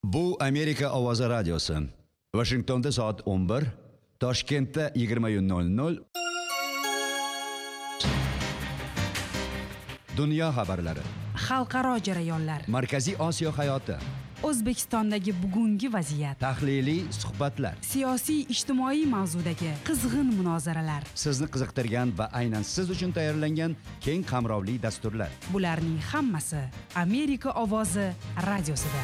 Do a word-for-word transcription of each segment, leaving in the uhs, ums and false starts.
Bu Amerika Ovozi radiosi. Washingtonda soat o'n bir, Toshkentda yigirma nol nol. Dunyo xabarlari. Xalqaro jarayonlar. Markaziy Osiyo hayoti. O'zbekistondagi bugungi vaziyat. Tahliliy suhbatlar. Siyosiy ijtimoiy mavzudagi qizg'in munozaralar. Sizni qiziqtirgan va aynan siz uchun tayyorlangan keng qamrovli dasturlar. Bularning hammasi Amerika Ovozi radiosida.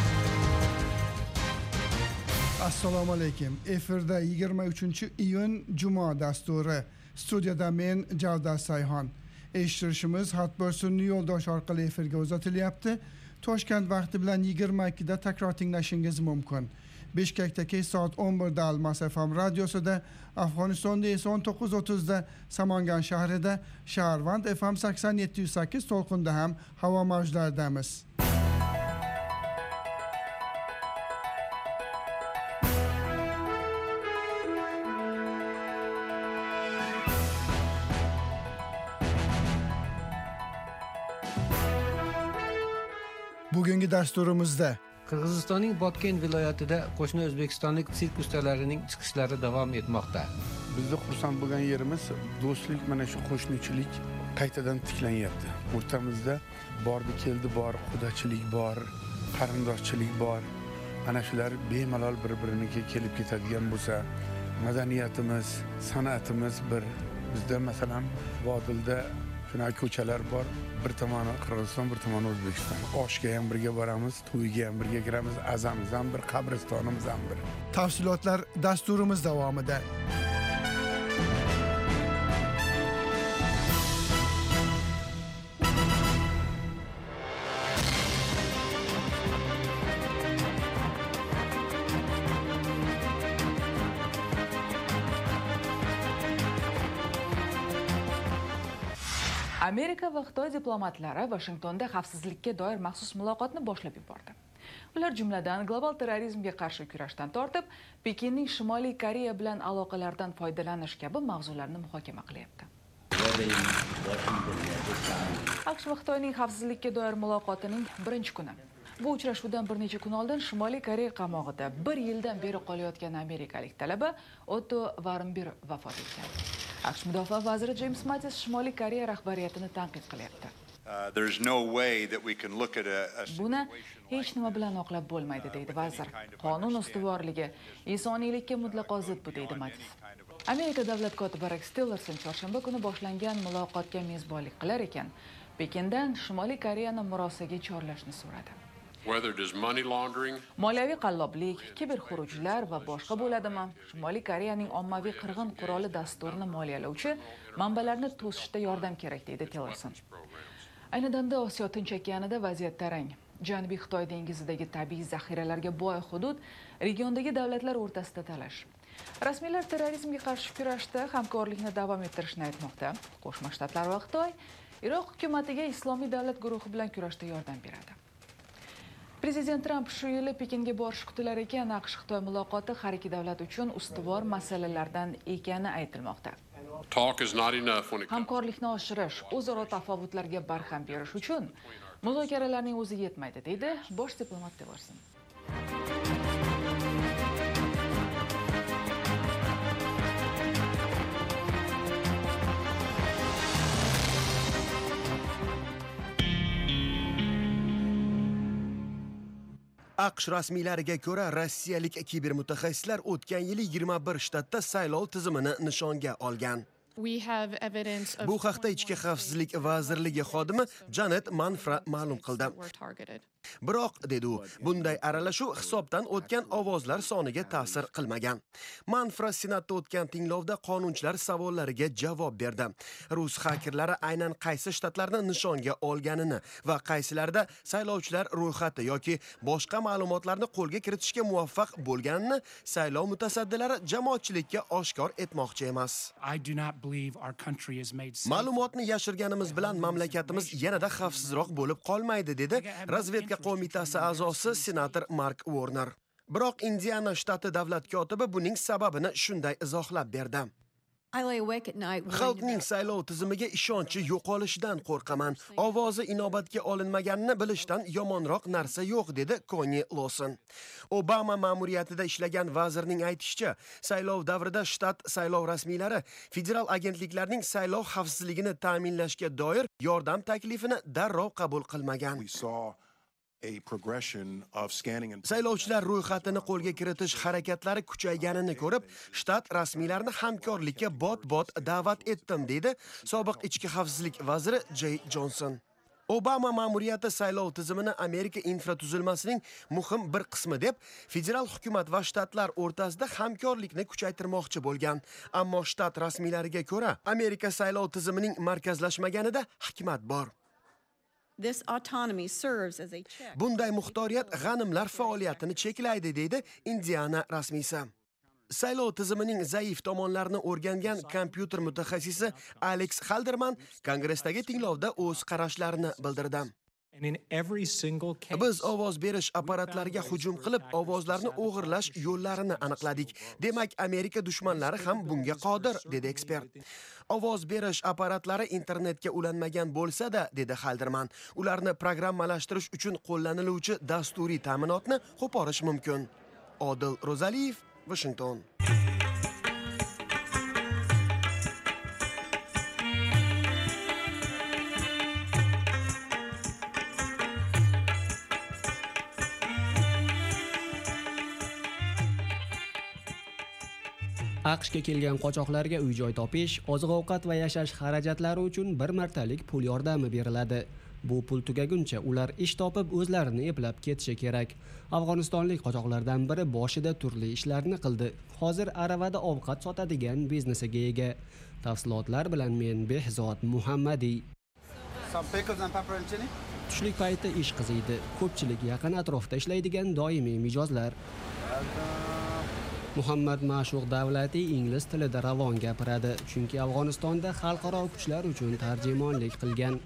Assalomu alaykum. Efirda yigirma uchinchi iyun Juma dasturi. Studiyada men Javdat Sayhon. Eshittirishimiz Hatbor sun'iy yo'ldosh orqali efirga uzatilyapti. Toshkent vaqti bilan yigirma ikkida takror tinglashingiz mumkin. Bishkekdagi soat o'n birda Almas F M radiosida, Afg'onistonda esa o'n to'qqiz o'ttizda Samangan shahrida, Shaharvand F M sakson yetti nuqta sakkiz to'lqinda ham havo mavjlaridamiz. Bugungi dasturimizda Qirg'izistonning Botken viloyatida qo'shni o'zbekistonlik sirk ustalarining chiqishlari davom etmoqda. Bizni xursand bo'lgan yerimiz do'stlik, mana shu qo'shnichilik qaytadan tiklanyapti. O'rtamizda bordi keldi bor, xudochilik bor, qarindoshchilik bor. Ana shular bemalol bir-biriniga kelib ketadigan bo'lsa, madaniyatimiz, san'atimiz bir. Bizda masalan Vodilda shunday ko'chalar bor. Bir tomoni Qirg'iziston, bir tomoni O'zbekiston. Oshga ham birga boramiz, to'yga ham birga kiramiz, azamiz ham bir, qabristonimiz ham bir. Tafsilotlar dasturimiz davomida. Amerika va Xitoy diplomatlari Washingtonda xavfsizlikka doir maxsus muloqotni boshlab yubordi. Ular jumladan global terrorizmga qarshi kurashdan tortib, Pekinning Shimoliy Koreya bilan aloqalardan foydalanish kabi mavzularni muhokama qilyapti. AQSh va Xitoyning xavfsizlikka doir muloqotining birinchi kuni. Bu uchrashuvdan bir necha kun oldin Shimoliy Koreya qamoqida bir yildan beri qolayotgan amerikalik talaba Otto Warmbier vafot etgan. AQSh mudofaa vaziri James Mattis Shimoliy Koreya rahbariyatini tanqid qilyapti. Buni hech nima bilan oqlab bo'lmaydi, deydi vazir. Qonun ustuvorligi insoniylikka mutlaqo zid bu, deydi Mattis. Amerika davlat kotibi Rex Tillerson chorshanba kuni boshlangan muloqotga mezbonlik qilar ekan, Pekindan Shimoliy Koreyani murosaga chorlashni so'radi. Moliyaviy qalloblik, kiberxurujlar va boshqa bo'ladimi? Shimoliy Koreyaning ommaviy qirg'in quroli dasturini moliyalovchi manbalarni to'sishda yordam kerak, deydi Tillerson. Ayni damda Osiyo Tinch okeanida vaziyat tarang. Janubiy Xitoy dengizidagi tabiiy zaxiralarga boy hudud regiondagi davlatlar o'rtasida talash. Rasmiylar terrorizmga qarshi kurashda hamkorlikni davom ettirishni aytmoqda. Qo'shma Shtatlar va Xitoy Iroq hukumatiga Islomiy davlat guruhi bilan kurashda yordam beradi. Prezident Tramp shu yili Pekinga borishi kutilar ekan, AQSh-Xitoy muloqoti har ikki davlat uchun ustuvor masalalardan ekani aytilmoqda. Hamkorlikni oshirish, o'zaro tafovutlarga barham berish uchun muzokaralarning o'zi yetmaydi, deydi bosh diplomat Tillerson. AQSh rasmiylariga ko'ra, rossiyalik kibermutaxassislar o'tgan yili yigirma bir shtatda saylov tizimini nishonga olgan. Bu haqda Ichki xavfsizlik vazirligi xodimi Janet Manfra ma'lum qildi. Biroq, dedi u, bunday aralashuv hisobdan o'tgan ovozlar soniga ta'sir qilmagan. Manfra Senatda o'tgan tinglovda qonunchilar savollariga javob berdi. Rus xakerlari aynan qaysi shtatlarni nishonga olganini va qaysilarda saylovchilar ro'yxati yoki boshqa ma'lumotlarni qo'lga kiritishga muvaffaq bo'lganini saylov mutasaddilari jamoatchilikka oshkor etmoqchi emas. Ma'lumotni yashirganimiz bilan mamlakatimiz yanada xavfsizroq bo'lib qolmaydi, dedi razvedka qo'mitasi a'zosi senator Mark Warner. Biroq Indiana shtati davlat kotibi buning sababini shunday izohlab berdi. Xalqning saylov tizimiga ishonchi yo'qolishidan qo'rqaman. Ovozi inobatga olinmaganini bilishdan yomonroq narsa yo'q, dedi Koni Lawson. Obama ma'muriyatida ishlagan vazirning aytishicha, saylov davrida shtat saylov rasmiylari federal agentliklarning saylov xavfsizligini ta'minlashga doir yordam taklifini darrov qabul qilmagan. Saylovchilar ro'yxatini qo'lga kiritish harakatlari kuchayganini ko'rib, shtat rasmiylarini hamkorlikka bot-bot da'vat etdim, dedi sobiq ichki xavfsizlik vaziri Jay Johnson. Obama ma'muriyati saylov tizimini Amerika infratuzilmasining muhim bir qismi deb, federal hukumat va shtatlar o'rtasida hamkorlikni kuchaytirmoqchi bo'lgan. Ammo shtat rasmiylariga ko'ra, Amerika saylov tizimining markazlashmaganida hikmat bor. Bunday muxtoriyat g'animlar faoliyatini cheklaydi, deydi Indiana rasmiysi. Saylov tizimining zaif tomonlarini o'rgangan kompyuter mutaxassisi Alex Halderman Kongressdagi tinglovda o'z qarashlarini bildirdi. Biz ovoz berish apparatlariga hujum qilib, ovozlarni o'g'irlash yo'llarini aniqladik. Demak, Amerika dushmanlari ham bunga qodir, dedi ekspert. Ovoz berish apparatlari internetga ulanmagan bo'lsa-da, dedi Halderman, ularni programmalashtirish uchun qo'llaniluvchi dasturiy ta'minotni qo'porish mumkin. Odil Rozaliyev, Washington. AQShga kelgan qochoqlarga uy-joy topish, oziq-ovqat va yashash xarajatlari uchun bir martalik pul yordami beriladi. Bu pul tugaguncha ular ish topib o'zlarini eplab ketishi kerak. Afg'onistonlik qochoqlardan biri boshida turli ishlarni qildi. Hozir aravada ovqat sotadigan biznesiga ega. Tafsilotlar bilan men Behzod Muhammadiy. Tushlik payti ish qiziydi. Ko'pchilik yaqin atrofda ishlaydigan doimiy mijozlar. Muhammad Ma'shuq Davlatiy ingliz tilida ravon gapiradi, chunki Afg'onistonda xalqaro kuchlar uchun tarjimonlik qilgan.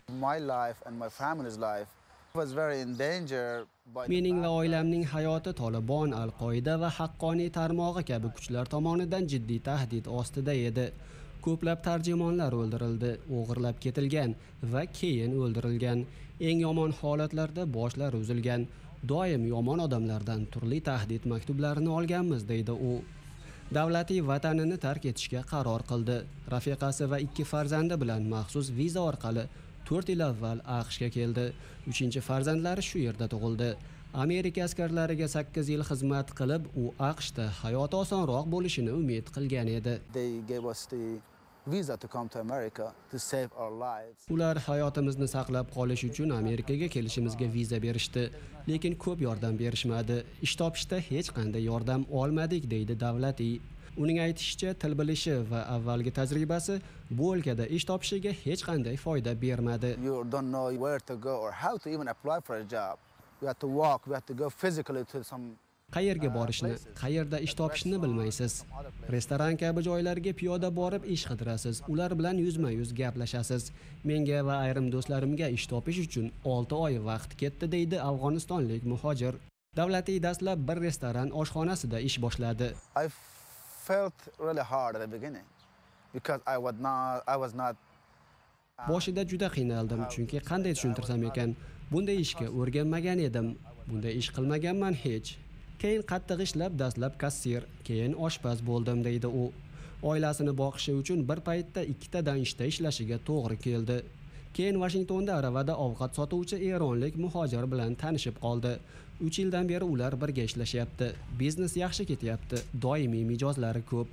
Mening va oilamning hayoti Tolibon, Al-Qoida va haqqoniy tarmog'i kabi kuchlar tomonidan jiddiy tahdid ostida edi. Ko'plab tarjimonlar o'ldirildi, o'g'irlab ketilgan va keyin o'ldirilgan. Eng yomon holatlarda boshlari uzilgan. Doim yomon odamlardan turli tahdid maktublarini olganmiz, deydi u. Davlatiy vatanini tark etishga qaror qildi. Rafiqasi va ikki farzandi bilan maxsus viza orqali to'rt yil avval AQShga keldi. uchinchi farzandlari shu yerda tug'ildi. Amerika askarlariga sakkiz yil xizmat qilib, u AQShda hayoti osonroq bo'lishini umid qilgan edi. Ular hayotimizni saqlab qolish uchun Amerikaga kelishimizga viza berishdi, lekin ko'p yordam berishmadi. Ish topishda hech qanday yordam olmadik, deydi Davlatiy. Uning aytishicha, til bilishi va avvalgi tajribasi bu o'lkada ish topishiga hech qanday foyda bermadi. Qayerga borishni, qayerda ish topishni bilmaysiz. Restoran kabi joylarga piyoda borib ish qidirasiz. Ular bilan yuzma-yuz gaplashasiz. Menga va ayrim do'stlarimga ish topish uchun olti oy vaqt ketdi, deydi afg'onistonlik muhojir. Davlatiy dastlab bir restoran oshxonasida ish boshladi. Boshida juda qiynaldim, chunki qanday tushuntirsam ekan, bunday ishga o'rganmagan edim. Bunday ish qilmaganman hech. Keyin qattiq ishlab, dastlab kassir, keyin oshpaz bo'ldim, deydi u. Oilasini boqishi uchun bir paytda ikkitadan ishda ishlashiga to'g'ri keldi. Keyin Washingtonda aravada ovqat sotuvchi eronlik muhojir bilan tanishib qoldi. uch yildan beri ular birga ishlashyapti. Biznes yaxshi ketyapti. Doimiy mijozlari ko'p.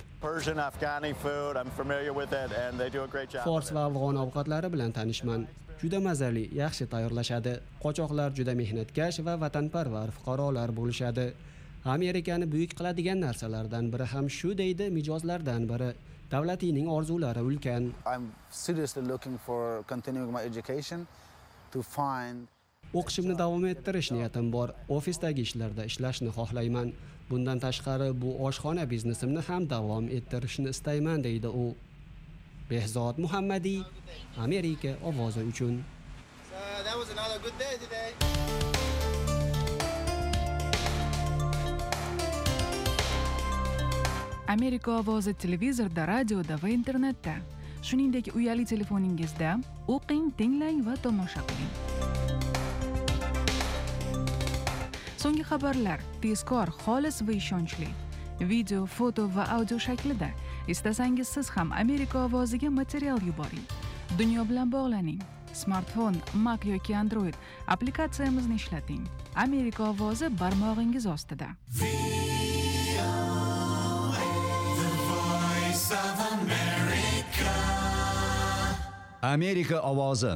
Fors va afg'on ovqatlari bilan tanishman. Juda mazali, yaxshi tayyorlashadi. Qochoqlar juda mehnatkash va vatanparvar fuqarolar bo'lishadi. Amerikani buyuk qiladigan narsalardan biri ham shu, deydi mijozlardan biri. Davlatiyning orzulari ulkan. O'qishimni davom ettirish niyatim bor. Ofisdagi ishlarda ishlashni xohlayman. Bundan tashqari bu oshxona biznesimni ham davom ettirishni istayman, deydi u. Behzod Muhammadiy, Amerika ovozi uchun. Amerika ovozi televizorda, radioda va internetda. Shuningdek, uyali telefoningizda o'qing, tinglang va tomosha qiling. So'nggi xabarlar tezkor, xolis va ishonchli. Video, foto va audio shaklida. Istasangiz siz ham Amerika ovoziga material yuboring. Dunyo bilan bog'laning. Smartfon, Mac yoki Android applikatsiyamizni ishlating. Amerika ovozi barmog'ingiz ostida. Amerika ovozi.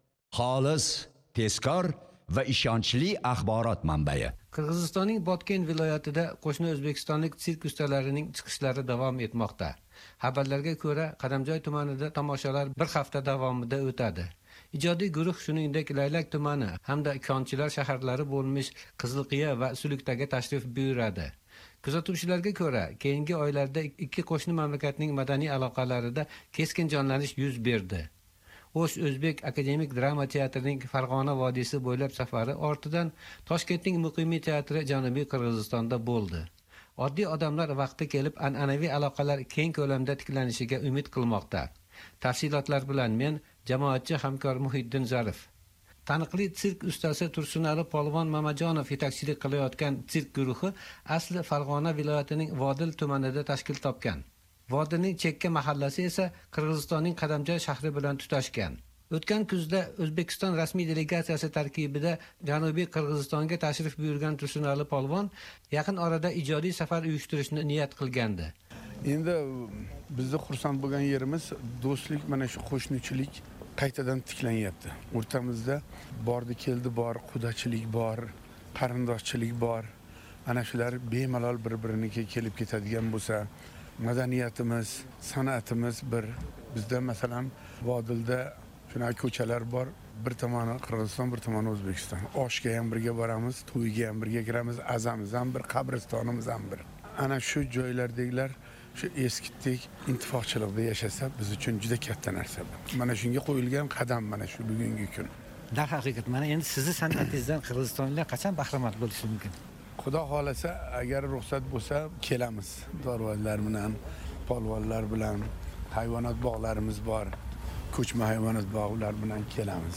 Xolis, tezkor va ishonchli axborot manbai. Qirg'izistonning Botken viloyatida qo'shni o'zbekistonlik sirk ustalarining chiqishlari davom etmoqda. Xabarlarga ko'ra, Qadamjoy tumanida tomoshalar bir hafta davomida o'tadi. Ijodiy guruh shuningdek Laylak tumani hamda Konchilar shaharlari bo'lmish Qizilqiya va Sulukdaga tashrif buyuradi. Kuzatuvchilarga ko'ra, keyingi oylarda ikki qo'shni mamlakatning madaniy aloqalarida keskin jonlanish yuz berdi. O'sh O'zbek akademik drama teatrining Farg'ona vodiysi bo'ylab safari ortidan Toshkentning Muqimiy teatri Janubiy Qirg'izistonda bo'ldi. Oddiy odamlar vaqti kelib an'anaviy aloqalar keng ko'lamda tiklanishiga umid qilmoqda. Tafsilotlar bilan men jamoatchi hamkor Muhiddin Zarif. Taniqli sirk ustasi Tursunali Polvon Mamajonov yetakchilik qilayotgan sirk guruhi asli Farg'ona viloyatining Vodil tumanida tashkil topgan. Vodilning chekka mahallasi esa Qirg'izistonning Qadamjoy shahri bilan tutashgan. O'tgan kuzda O'zbekiston rasmiy delegatsiyasi tarkibida Janubiy Qirg'izistonga tashrif buyurgan Tursunali Polvon yaqin orada ijodiy safar uyushtirishni niyat qilgandi. Endi bizni xursand bo'lgan yerimiz do'stlik, mana shu qo'shnichilik qaytadan tiklanyapti. O'rtamizda bordi keldi bor, qudachilik bor, qarindoshchilik bor. Ana shular bemalol bir-biriniga kelib ketadigan bo'lsa, madaniyatimiz, san'atimiz bir. Bizda masalan Vodilda shunaqa ko'chalar bor. Bir tomoni Qirg'iziston, bir tomoni O'zbekiston. Oshga ham birga boramiz, to'yga ham birga kiramiz, azamiz ham bir, qabristonimiz ham bir. Ana shu joylardagilar shu eskitdek intifochilikda yashasa biz uchun juda katta narsa. Mana shunga qo'yilgan qadam mana shu bugungi kun. Darhaqiqat mana endi sizni san'atingizdan qirg'izistonliklar qachon bahramand bo'lishi mumkin? Xudo xolasa, agar ruxsat bo'lsa kelamiz. Dorvozlar bilan, polvonlar bilan, hayvonot bog'larimiz bor. Ko'chma hayvonot bog'lari bilan kelamiz.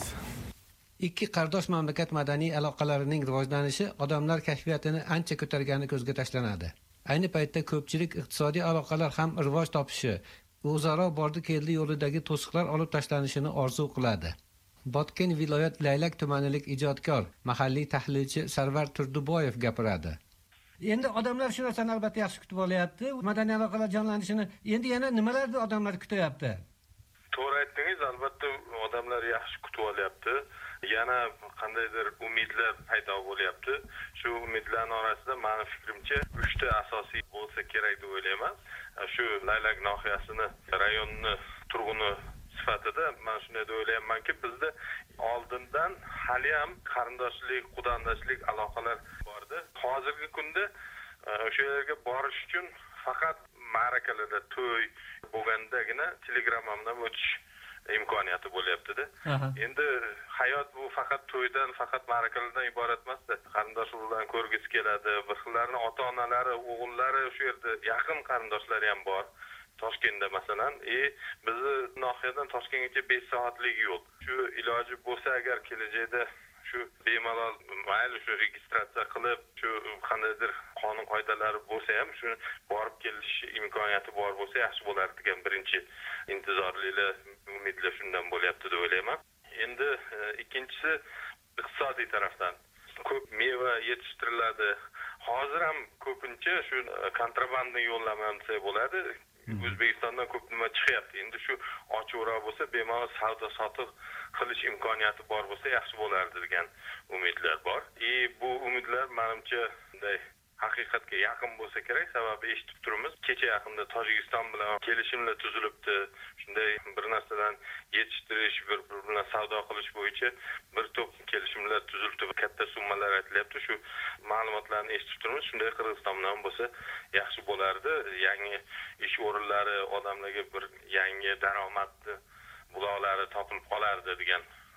Ikki qardosh mamlakat madaniy aloqalarining rivojlanishi odamlar kashfiyatini ancha ko'targani ko'zga tashlanadi. Ayni paytda ko'pchilik iqtisodiy aloqalar ham rivoj topishi, o'zaro bordi-keldi yo'lidagi to'siqlar olib tashlanishini orzu qiladi. Botken viloyat Laylak tumanilik ijodkor, mahalliy tahlilchi Sarvar Turduboyev gapiradi. Endi odamlar shu narsani albatta yaxshi kutib olyapti. Madaniy aloqalar jonlanishini endi yana nimalarni odamlar kutyapti? To'g'ri aytdingiz, albatta odamlar yaxshi kutib olyapti. Yana qandaydir umidlar paydo bo'lyapti. Shu umidlarning orasida meni fikrimcha uchta asosiy bo'lsa kerak deb o'ylayman. Shu Laylak nohiyasini, rayonni turg'uni sifatida men shunday deb o'ylaymanki, bizda oldindan hali ham qarindoshlik, qudandoshlik aloqalar bordi. Hozirgi kunda o'sha yerga borish uchun faqat ma'rakalarda to'y bo'lgandagina telegrammadan o'tish imkoniyati bo'lyapti-da. Endi hayot bu faqat to'ydan, faqat ma'rakalardan iborat emasda. Qarindosh urug'larni ko'rgisi keladi, bir xillarning ota-onalari, o'g'illari o'sha yerda yaqin qarindoshlari ham bor. Toshkentda masalan, e bizni nohiyadan Toshkentgacha besh soatlik yo'l. Shu iloji bo'lsa agar kelajakda shu bemalol mayli shu registratsiya qilib, shu qandaydir qonun qoidalari bo'lsa ham shu borib kelish imkoniyati bor bo'lsa yaxshi bo'lar degan birinchi intizorliklar, umidlar shundan bo'lyapti deb o'ylayman. Endi ikkinchisi iqtisodiy tarafdan ko'p meva yetishtiriladi. Hozir ham ko'pincha shu kontrabandni yo'llaman desa bo'ladi. O'zbekistondan ko'p nima chiqyapti. Endi shu ochiqroq bo'lsa, bemalol savdo sotiq qilish imkoniyati bor bo'lsa yaxshi bo'lardi degan umidlar bor. E bu umidlar menimcha bunday haqiqatga yaqin bo'lsa kerak, sababi eshitib turibmiz. Kecha yaqinda Tojikiston bilan kelishimlar tuzilibdi. Shunday bir narsadan yetishtirish, bir bilan savdo qilish bo'yicha bir to'p kelishimlar tuzildi. Katta summalar aytilyapti. Shu ma'lumotlarni eshitib turibmiz. Shunday Qirg'iziston bilan bo'lsa yaxshi bo'lardi. Yangi ish o'rinlari, odamlarga bir yangi daromad buloqlari topilib qolardi degan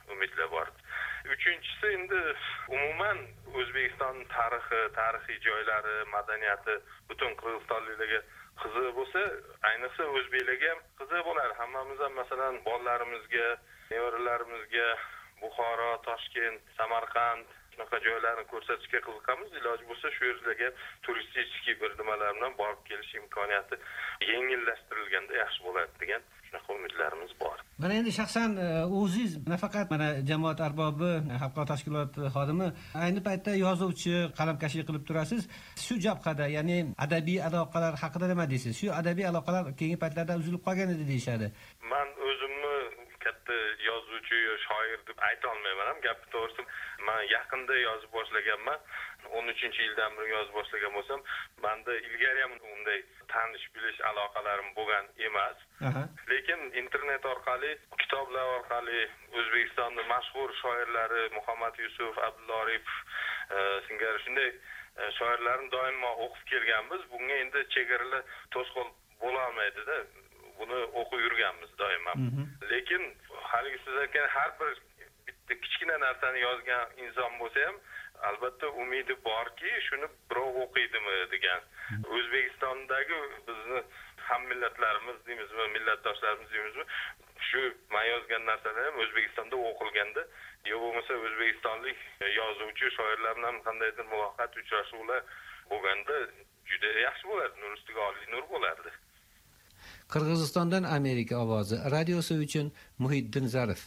umidlar bor. Uchinchisi endi umuman O'zbekiston tarixi, tarixiy joylari, madaniyati butun qirg'izistonliklarga qiziq bo'lsa, ayniqsa o'zbeklarga ham qiziq bo'lar. Hammamiz ham masalan bolalarimizga, nevaralarimizga Buxoro, Toshkent, Samarqand shunaqa joylarni ko'rsatishga qiziqamiz. Iloji bo'lsa shu yerlarga turistik bir nimalar bilan borib kelish imkoniyati yengillashtirilganda yaxshi bo'ladi degan shunaqa umidlarimiz bor. Mana endi shaxsan o'zingiz nafaqat mana jamoat arbobi, xalqaro tashkilot xodimi, ayni paytda yozuvchi, qalamkashlik qilib turasiz. Shu jabhada, ya'ni adabiy aloqalar haqida nima deysiz? Shu adabiy aloqalar keyingi paytlarda uzilib qolgan edi deyshadi. Men o'zimni katta yozuvchi, shoir deb ayta olmayman ham, gap to'g'risi. Men yaqinda yozib boshlaganman. o'n uchinchi yildan beri yozib boshlagan bo'lsam, menda ilgari ham unday tanish bilish aloqalarim bo'lgan emas. Lekin internet orqali, kitoblar orqali O'zbekistonning mashhur shoirlari Muhammad Yusuf, Abdulla Oripov singari shunday shoirlarni doimo o'qib kelganmiz. Bunga endi chegaralar to'sqin bo'la olmaydi-da. Buni o'qib yurganmiz doimo. Lekin haligi siz aytgan har bir bitta kichkina narsani yozgan inson bo'lsa ham albatta umidi borki, shuni birov o'qiydimi degan. O'zbekistondagi bizni ham millatlarimiz deymizmi, millatdoshlarimiz deymizmi, shu men yozgan narsalar ham O'zbekistonda o'qilganda, yo bo'lmasa o'zbekistonlik yozuvchi shoirlar bilan qandaydir muloqot, uchrashuvlar bo'lganda juda yaxshi bo'lardi, nur ustiga oliy nur bo'lardi. Qirg'izistondan Amerika ovozi radiosi uchun Muhiddin Zarif.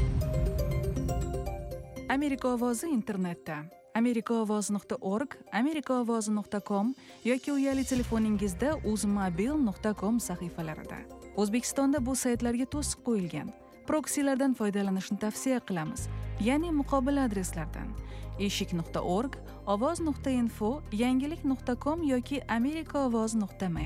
Amerika ovozi internetda amerikaovoz nuqta org, amerikaovoz nuqta com yoki uyali telefoningizda uzmobil nuqta com sahifalarida. O'zbekistonda bu saytlarga to'siq qo'yilgan. Proksilardan foydalanishni tavsiya qilamiz, ya'ni muqobil adreslardan eshik nuqta org, ovoz nuqta info, yangilik nuqta com yoki amerikaovoz nuqta m.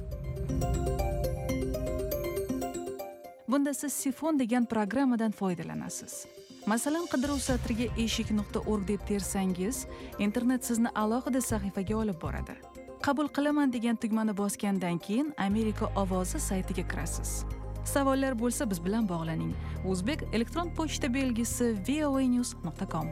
Bunda siz Sifon degan programmadan foydalanasiz. Masalan, qidiruv satriga eshik nuqta org deb tersangiz, internet sizni alohida sahifaga olib boradi. Qabul qilaman degan tugmani bosgandan keyin Amerika ovozi saytiga kirasiz. Savollar bo'lsa biz bilan bog'laning. O'zbek elektron pochta belgisi v o a news nuqta com.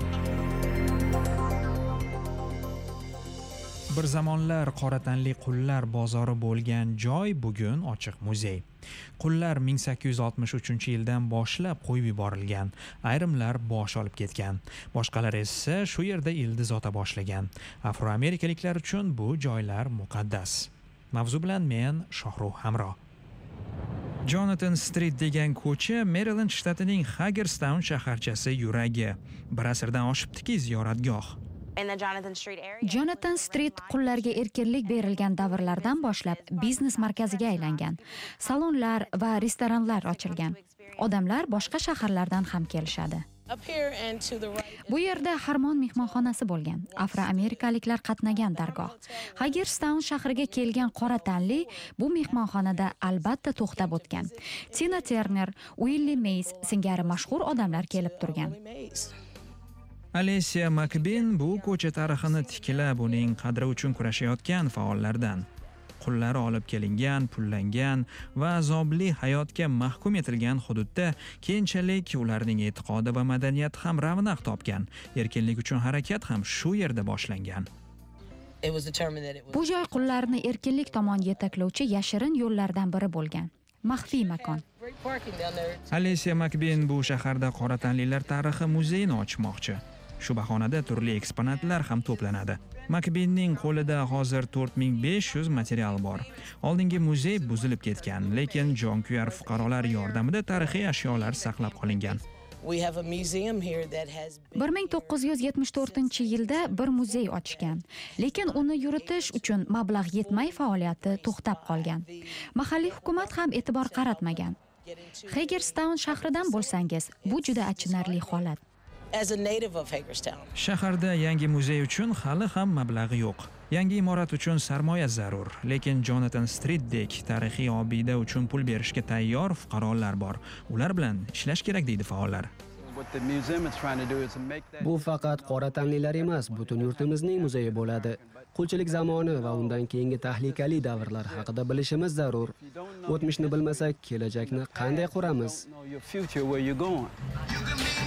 Bir zamonlar qora tanli qullar bozori bo'lgan joy bugun ochiq muzey. Qullar ming sakkiz yuz oltmish uchinchi yildan boshlab qo'yib yuborilgan. Ayrimlar bosh olib ketgan. Boshqalar esa shu yerda ildiz ota boshlagan. Afroamerikaliklar uchun bu joylar muqaddas. Mavzu bilan men Shohruh Hamro. Jonathan Street degan ko'cha Maryland shtatining Hagerstown shaharchasi yuragi. Bir asrdan oshibdiki ziyoratgoh. Jonathan Street qullarga erkinlik berilgan davrlardan boshlab biznes markaziga aylangan. Salonlar va restoranlar ochilgan. Odamlar boshqa shaharlardan ham kelishadi. Bu yerda Harmon mehmonxonasi bo'lgan. Afroamerikaliklar qatnagan dargoh. Hagerstown shahriga kelgan qora tanli bu mehmonxonada albatta to'xtab o'tgan. Tina Turner, Willie Mays singari mashhur odamlar kelib turgan. Alicia McBean bu ko'cha tarixini tiklab, uning qadri uchun kurashayotgan faollardan. Qullari olib kelingan, pullangan va azobli hayotga mahkum etilgan hududda keyinchalik ularning e'tiqodi va madaniyati ham ravnaq topgan. Erkinlik uchun harakat ham shu yerda boshlangan. Bu joy qullarni erkinlik tomon yetaklovchi yashirin yo'llardan biri bo'lgan. Maxfiy makon. Alicia McBean bu shaharda qora tanlilar tarixi muzeyini ochmoqchi. Shu bahonada turli eksponatlar ham to'planadi. McBeanning qo'lida hozir to'rt ming besh yuz material bor. Oldingi muzey buzilib ketgan, lekin jonkuyar fuqarolar yordamida tarixiy ashyolar saqlab qolingan. bir ming to'qqiz yuz yetmish to'rtinchi yilda bir muzey ochgan, lekin uni yuritish uchun mablag' yetmay faoliyati to'xtab qolgan. Mahalliy hukumat ham e'tibor qaratmagan. Hagerstown shahridan bo'lsangiz, bu juda achinarli holat. Shaharda yangi muzey uchun hali ham mablag'i yo'q. Yangi imorat uchun sarmoya zarur, lekin Jonathan Streetdek tarixiy obida uchun pul berishga tayyor fuqarolar bor. Ular bilan ishlash kerak deydi faollar. Bu faqat qora tanlilar emas, butun yurtimizning muzeyi bo'ladi. Qulchilik zamoni va undan keyingi tahlikali davrlar haqida bilishimiz zarur. O'tmishni bilmasak, kelajakni qanday quramiz?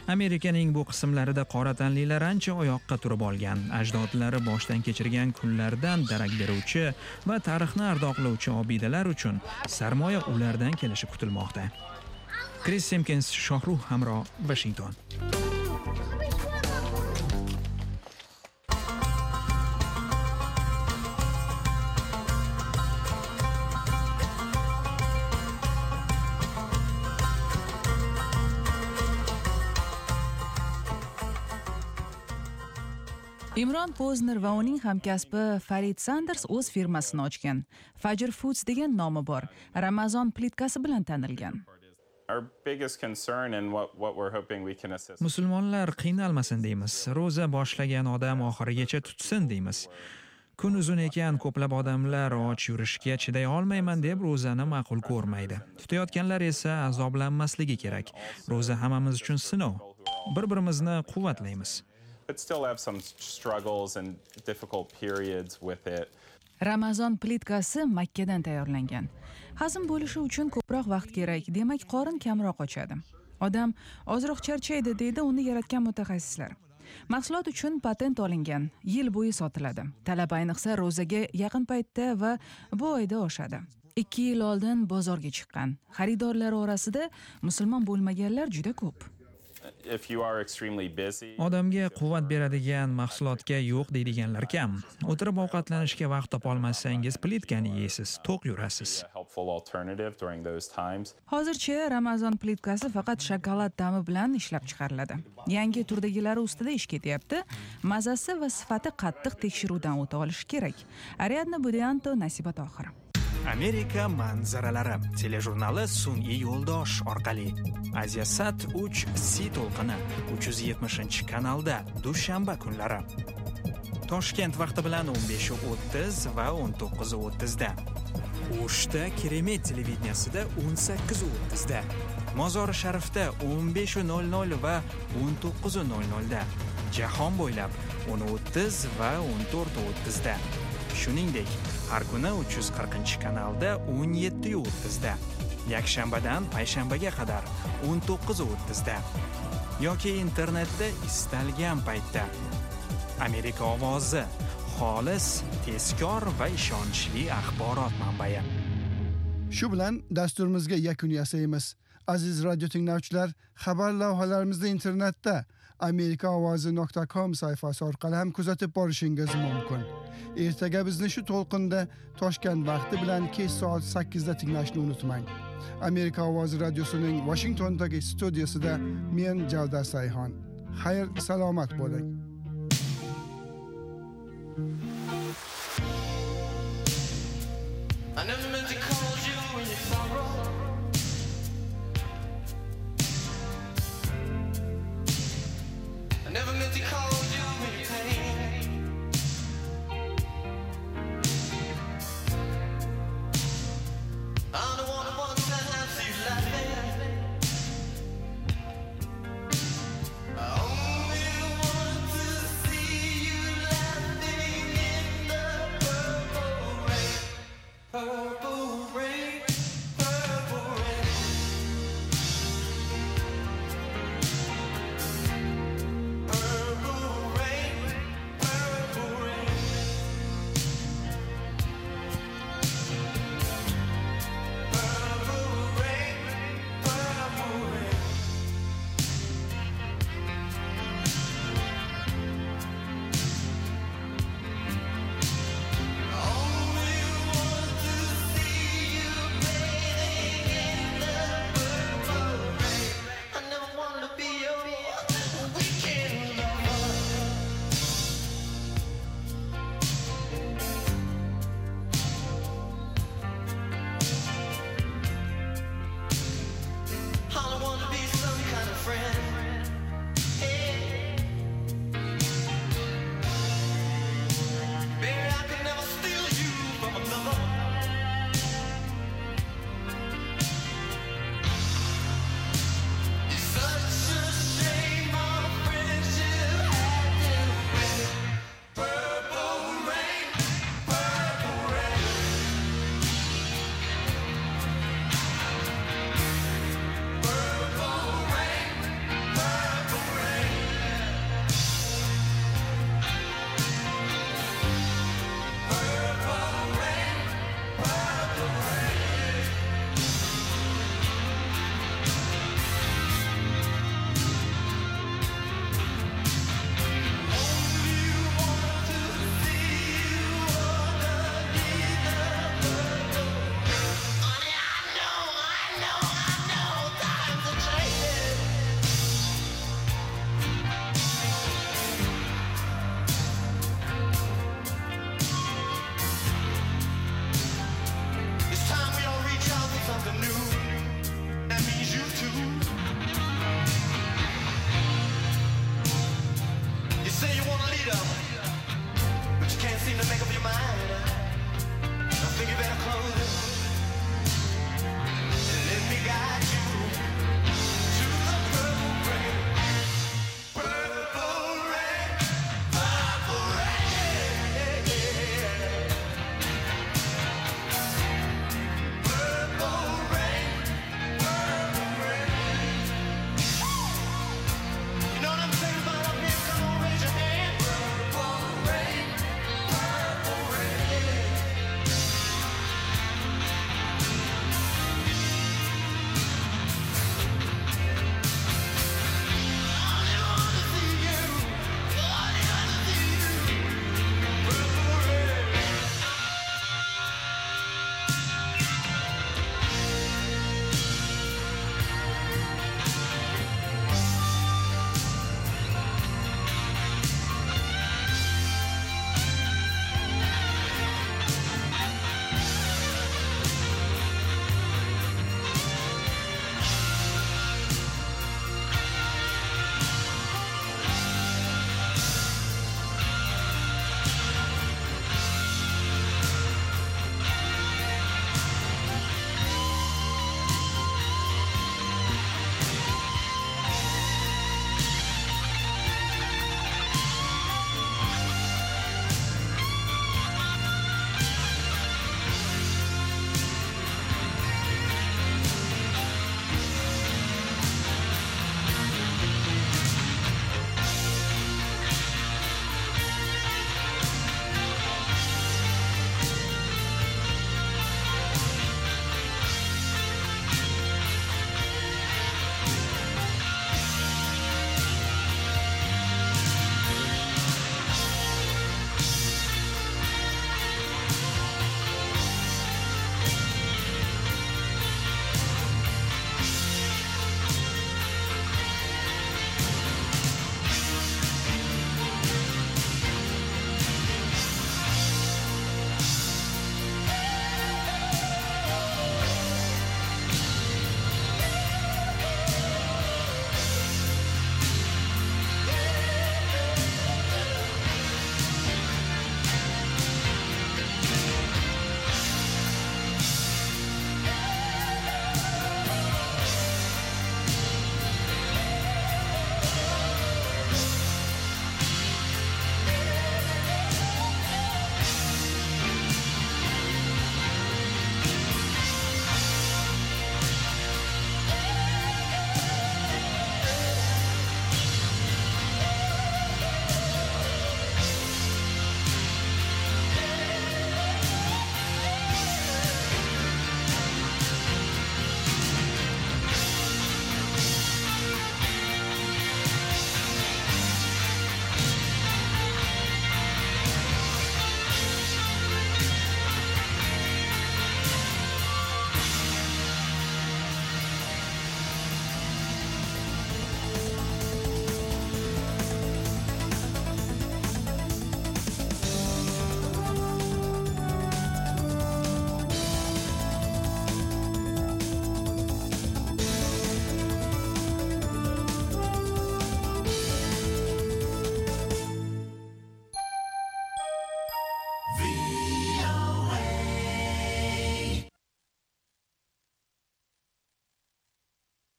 Amerikaning bu qismlarida qora tanlilar ancha oyoqqa turib olgan, ajdodlari boshdan kechirgan kunlardan darak beruvchi va tarixni ardoqlovchi obidalar uchun sarmoya ulardan kelishi kutilmoqda. Chris Simkins, Shohruh Hamro, Washington. Imron Pozner va uning hamkasbi Farid Sanders o'z firmasini ochgan. Fajr Foods degan nomi bor. Ramazon plitkasi bilan tanilgan. Musulmonlar qiynalmasin deymiz. Ro'za boshlagan odam oxirigacha tutsin deymiz. Kun uzun ekan, ko'plab odamlar och yurishga chiday olmayman deb ro'zani ma'qul ko'rmaydi. Tutayotganlar esa azoblanmasligi kerak. Ro'za hammamiz uchun sinov. Bir-birimizni quvvatlaymiz. But still have some struggles and difficult periods with it. Ramazon plitkasi Makkadan tayyorlangan. Hazm bo'lishi uchun ko'proq vaqt kerak, demak qorin kamroq ochadi. Odam ozroq charchaydi, deydi uni yaratgan mutaxassislar. Mahsulot uchun patent olingan, yil bo'yi sotiladi. Talab ayniqsa ro'zaga yaqin paytda va bu oyda oshadi. ikki yil oldin bozorga chiqqan. Xaridorlar orasida musulmon bo'lmaganlar juda ko'p. Odamga quvvat beradigan mahsulotga yo'q deydiganlar kam. O'tirib ovqatlanishga vaqt topolmasangiz plitkani yeysiz, to'q yurasiz. Hozircha Ramazon plitkasi faqat shokolad ta'mi bilan ishlab chiqariladi. Yangi turdagilari ustida ish ketyapti. Mazasi va sifati qattiq tekshiruvdan o'ta olishi kerak. Ariadna Budianto, Nasiba Tohir. Amerika manzaralari telejurnali sun'iy yo'ldosh orqali Aziasat uch C to'lqini uch yuz yetmishinchi kanalda dushanba kunlari. Toshkent vaqti bilan o'n besh o'ttiz va o'n to'qqiz o'ttiz da. O'shda Keremet televideniyasida o'n sakkiz o'ttiz da. Mozori Sharifda o'n besh nol nol va o'n to'qqiz nol nol da. Jahon bo'ylab o'n o'ttiz va o'n to'rt o'ttiz da. Shuningdek, har kuni uch yuz qirqinchi kanalda o'n yetti o'ttiz da. Yakshanbadan payshanbaga qadar o'n to'qqiz o'ttiz da. Yoki internetda istalgan paytda. Amerika ovozi, xolis, tezkor va ishonchli axborot manbai. Shu bilan dasturimizga yakun yasaymiz. Aziz radio tinglovchilar, xabar lavhalarimizni internetda amerika ovozi nuqta com sayfasi orqali ham kuzatib borishingiz mumkin. Ertaga bizni shu to'lqinda Toshkent vaqti bilan kech soat sakkizda tinglashni unutmang. Amerika ovozi radiosining Washingtondagi studiyasida men Javdar Sayhon. Xayr, salomat bo'ling. I never meant to call you when you sorrow. I never meant to call you when you pain. I don't want to want to have you laughing. I only want to see you laughing in the purple rain. Purple You say you want a leader, but you can't seem to make up your mind. I think you better close it and let me guide you to the purple rain. Purple rain, purple rain. Purple rain, purple rain. You know what I'm saying about up here? Come on, raise your hand. Purple rain, purple rain.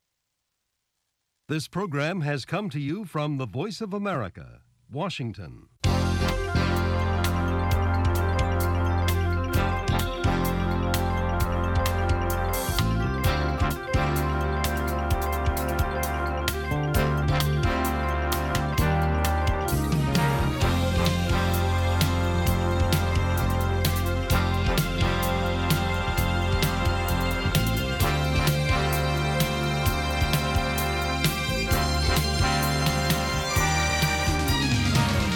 This program has come to you from the Voice of America, Washington.